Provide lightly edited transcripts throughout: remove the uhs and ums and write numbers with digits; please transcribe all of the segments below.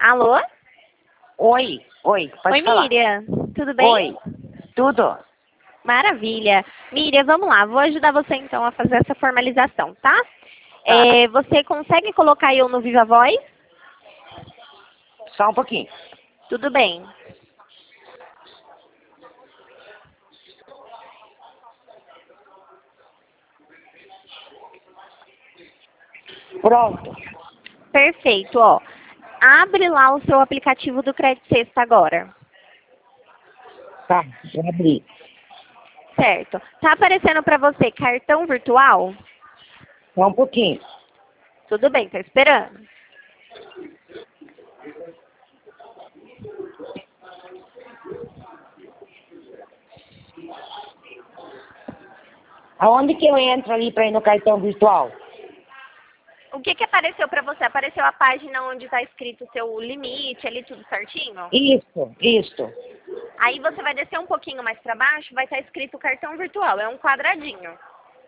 Alô? Oi, pode Oi, falar. Miriam. Tudo bem? Oi, tudo? Maravilha. Miriam, vamos lá. Vou ajudar você, então, a fazer essa formalização, tá? Tá, Você consegue colocar eu no Viva Voz? só um pouquinho. Tudo bem. Pronto. Perfeito, ó. Abre lá o seu aplicativo do Crédito Sexta agora. Tá, já abri. Certo. Tá aparecendo para você cartão virtual? Só um pouquinho. Tudo bem, tô esperando. Aonde que eu entro ali para ir no cartão virtual? O que apareceu para você? Apareceu a página onde está escrito o seu limite ali, tudo certinho? Isso. Aí você vai descer um pouquinho mais para baixo, vai estar escrito cartão virtual. É um quadradinho.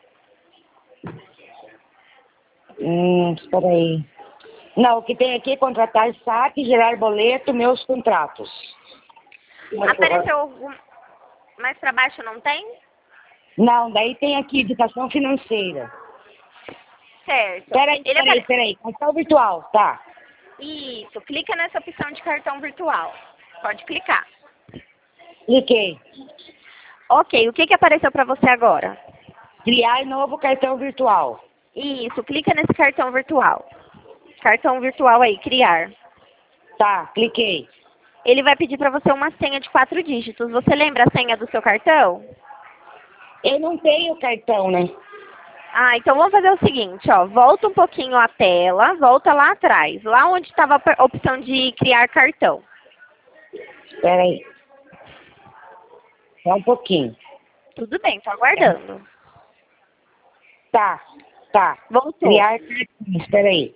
Espera aí. Não, o que tem aqui é contratar saque, gerar boleto, meus contratos. Apareceu algum... mais para baixo, não tem? Não, daí tem aqui educação financeira. Certo. Peraí. Cartão virtual, tá. Isso. Clica nessa opção de cartão virtual. Pode clicar. Cliquei. Ok. O que apareceu para você agora? Criar novo cartão virtual. Isso. Clica nesse cartão virtual. Cartão virtual aí, criar. Tá, cliquei. Ele vai pedir para você uma senha de 4 dígitos. Você lembra a senha do seu cartão? Eu não tenho cartão, né? Então vamos fazer o seguinte, ó. Volta um pouquinho a tela, volta lá atrás. Lá onde estava a opção de criar cartão. Espera aí. Só um pouquinho. Tudo bem, tô aguardando. Tá. Voltou. Criar cartão. Espera aí.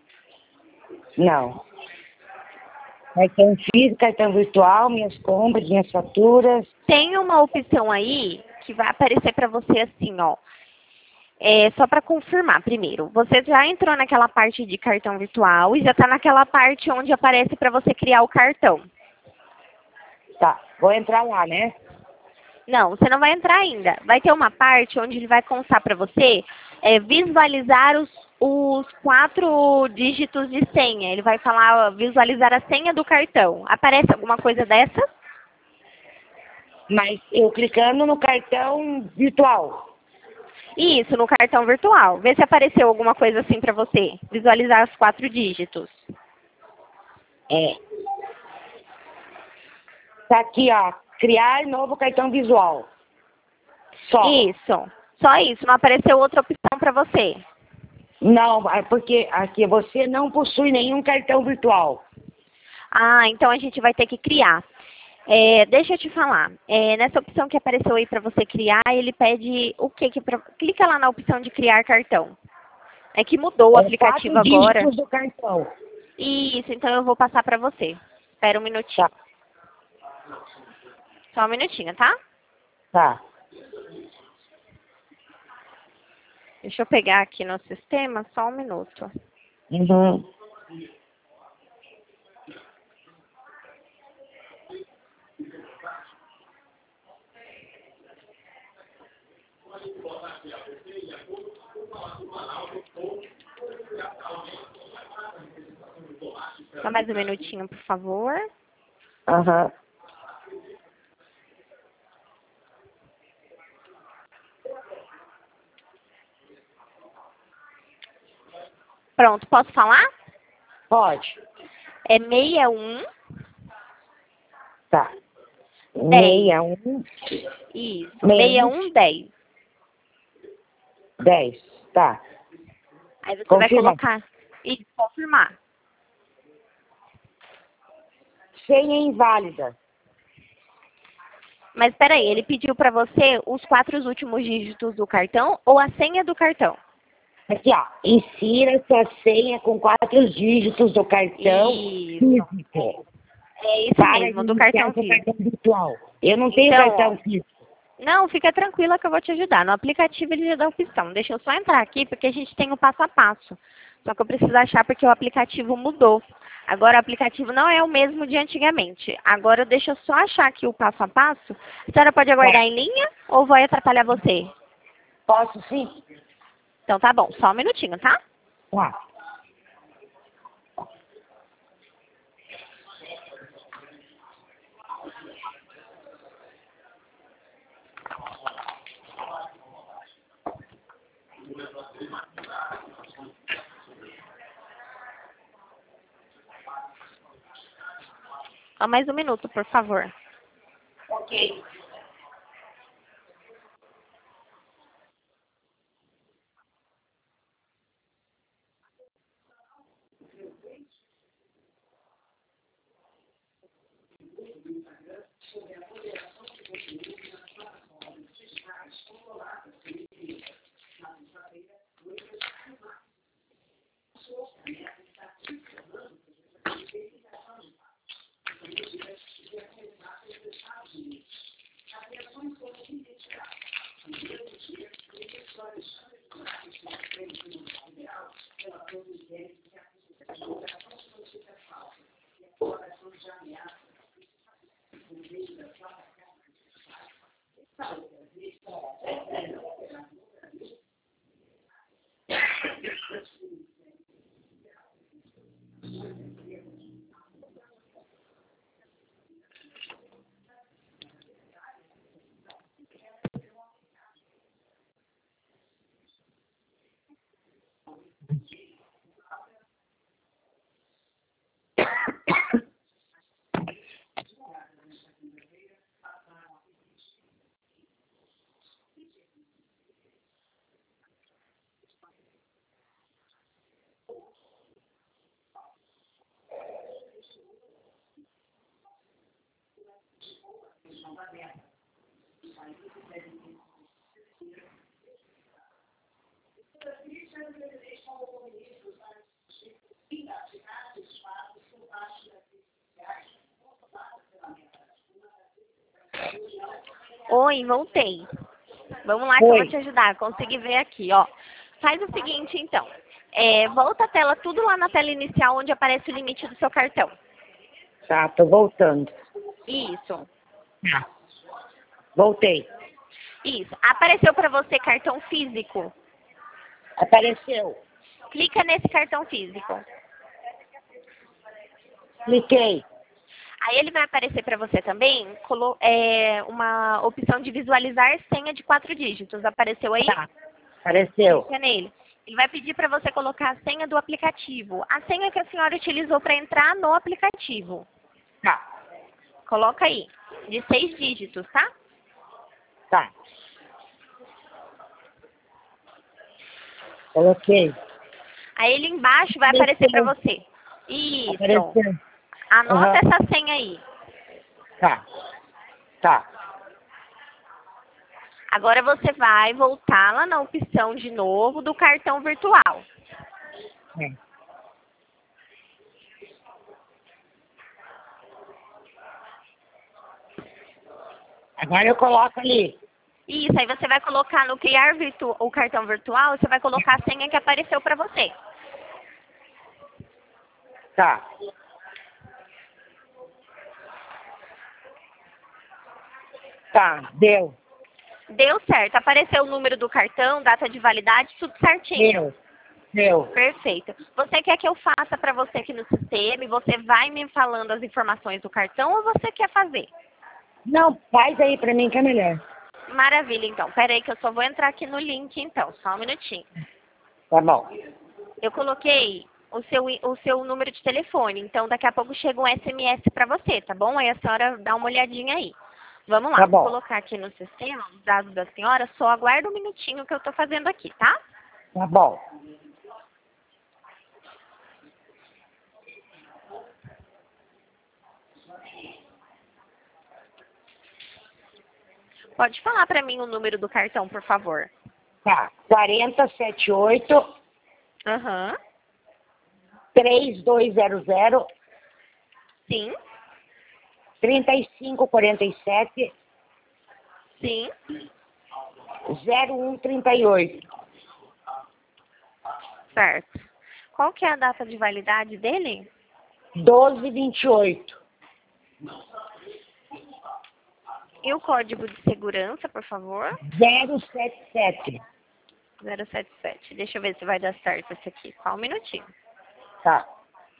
Não. Cartão físico, cartão virtual, minhas compras, minhas faturas. Tem uma opção aí que vai aparecer para você assim, ó. Só para confirmar primeiro. Você já entrou naquela parte de cartão virtual e já está naquela parte onde aparece para você criar o cartão. Tá, vou entrar lá, né? Não, você não vai entrar ainda. Vai ter uma parte onde ele vai constar para você visualizar os 4 dígitos de senha. Ele vai falar visualizar a senha do cartão. Aparece alguma coisa dessa? Mas eu clicando no cartão virtual. Isso, no cartão virtual. Vê se apareceu alguma coisa assim para você. Visualizar os 4 dígitos. Tá aqui, ó. Criar novo cartão visual. Só. Isso. Só isso. Não apareceu outra opção para você. Não, é porque aqui você não possui nenhum cartão virtual. Então a gente vai ter que criar. Deixa eu te falar. Nessa opção que apareceu aí para você criar, ele pede o quê? Clica lá na opção de criar cartão. É que mudou o aplicativo 4 agora. dígitos do cartão. Isso, então eu vou passar para você. Espera um minutinho. Tá. Só um minutinho, tá? Tá. Deixa eu pegar aqui no sistema, só um minuto. Uhum. Só mais um minutinho, por favor. Aham. Pronto, posso falar? Pode. É 61. Tá. 10. 61. Isso, 61. 6110. 10. Tá. Aí você vai Confirmar. colocar e confirmar. Senha inválida. Mas espera aí, ele pediu para você os 4 últimos dígitos do cartão ou a senha do cartão? Aqui, ó. Insira sua senha com 4 dígitos do cartão Isso. físico. É isso Para mesmo, do iniciar cartão seu físico. cartão virtual. Eu não tenho Então, cartão físico. Não, fica tranquila que eu vou te ajudar. No aplicativo ele já dá opção. Deixa eu só entrar aqui porque a gente tem o passo a passo. Só que eu preciso achar porque o aplicativo mudou. Agora o aplicativo não é o mesmo de antigamente. Agora deixa eu só achar aqui o passo a passo. A senhora pode aguardar em linha ou vai atrapalhar você? Posso sim? Então tá bom, só um minutinho, tá? Tá. Só mais um minuto, por favor. Ok. Oi, voltei. Vamos lá que eu vou Oi. te ajudar. Consegui ver aqui, ó. Faz o seguinte, então. Volta a tela, tudo lá na tela inicial, onde aparece o limite do seu cartão. Tá, tô voltando. Isso. Tá. Voltei. Isso. Apareceu para você cartão físico? Apareceu. Clica nesse cartão físico. Cliquei. Aí ele vai aparecer para você também uma opção de visualizar senha de 4 dígitos. Apareceu aí? Tá. Apareceu. Clica nele. Ele vai pedir para você colocar a senha do aplicativo. A senha que a senhora utilizou para entrar no aplicativo. Tá. Coloca aí. De 6 dígitos, tá? Tá. Coloquei. Aí ele embaixo vai aparecer para você. Isso. Apareceu. Anota essa senha aí. Tá. Tá. Agora você vai voltar lá na opção de novo do cartão virtual. É. Agora eu coloco ali. Isso, aí você vai colocar no criar o cartão virtual, você vai colocar a senha que apareceu para você. Tá. Tá, deu. Deu certo, apareceu o número do cartão, data de validade, tudo certinho. Deu. Perfeito. Você quer que eu faça para você aqui no sistema e você vai me falando as informações do cartão ou você quer fazer? Não, faz aí pra mim que é melhor. Maravilha, então. Pera aí que eu só vou entrar aqui no link, então. Só um minutinho. Tá bom. Eu coloquei o seu número de telefone, então daqui a pouco chega um SMS para você, tá bom? Aí a senhora dá uma olhadinha aí. Vamos lá, Tá vou bom. colocar aqui no sistema os dados da senhora, só aguarda um minutinho que eu estou fazendo aqui, tá? Tá bom. Pode falar para mim o número do cartão, por favor. Tá. 4078 Aham. 3200 Sim, 3547 sim. 0138. Certo. Qual que é a data de validade dele? 12/28. E o código de segurança, por favor? 077. 077. Deixa eu ver se vai dar certo esse aqui. Só um minutinho. Tá.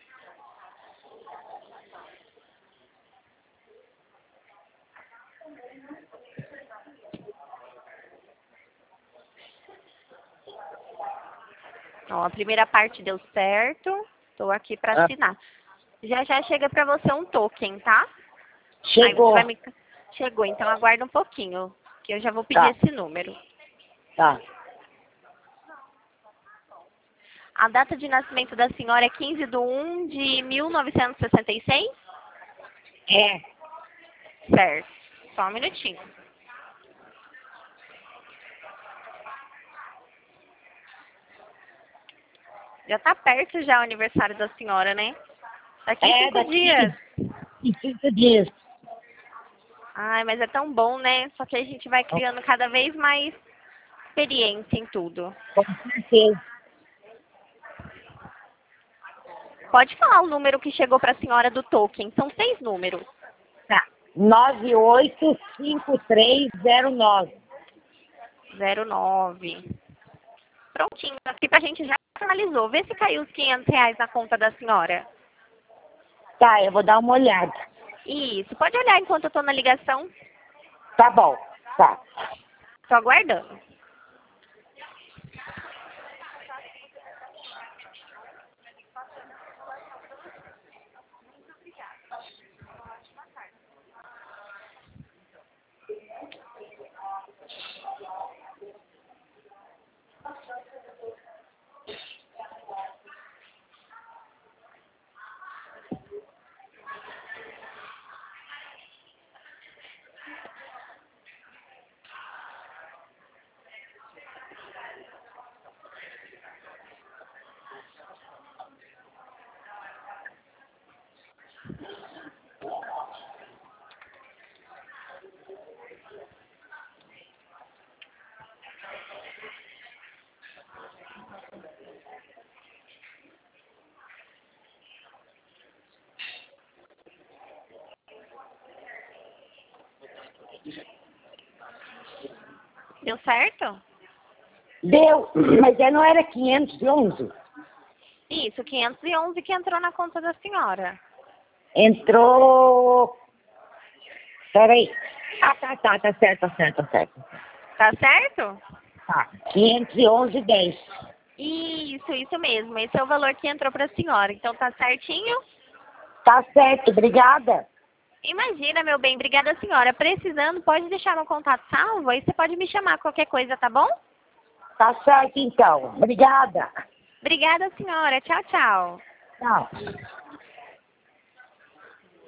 Ó, a primeira parte deu certo. Estou aqui para assinar. Já já chega para você um token, tá? Chegou. Aí você vai me... Chegou, então aguarda um pouquinho, que eu já vou pedir Tá. esse número. Tá. A data de nascimento da senhora é 15/1/1966? É. Certo. Só um minutinho. Já tá perto já o aniversário da senhora, né? Daqui 5 dias. Em 5 dias. Ai, mas é tão bom, né? Só que a gente vai criando cada vez mais experiência em tudo. Com certeza. Pode falar o número que chegou para a senhora do token. São 6 números. Tá. 985309. 09. Prontinho. Aqui pra gente já finalizou. Vê se caiu os R$ 500 na conta da senhora. Tá, eu vou dar uma olhada. Isso. Pode olhar enquanto eu tô na ligação. Tá bom. Tá. Tô aguardando. Deu certo? Deu, mas não era 511. Isso, 511 que entrou na conta da senhora. Entrou... Peraí. Ah, tá certo, tá certo, tá certo. Tá certo? Tá, 511,10. Isso mesmo. Esse é o valor que entrou para a senhora. Então tá certinho? Tá certo, obrigada. Imagina, meu bem. Obrigada, senhora. Precisando, pode deixar meu contato salvo. Aí você pode me chamar qualquer coisa, tá bom? Tá certo, então. Obrigada. Obrigada, senhora. Tchau, tchau. Tchau.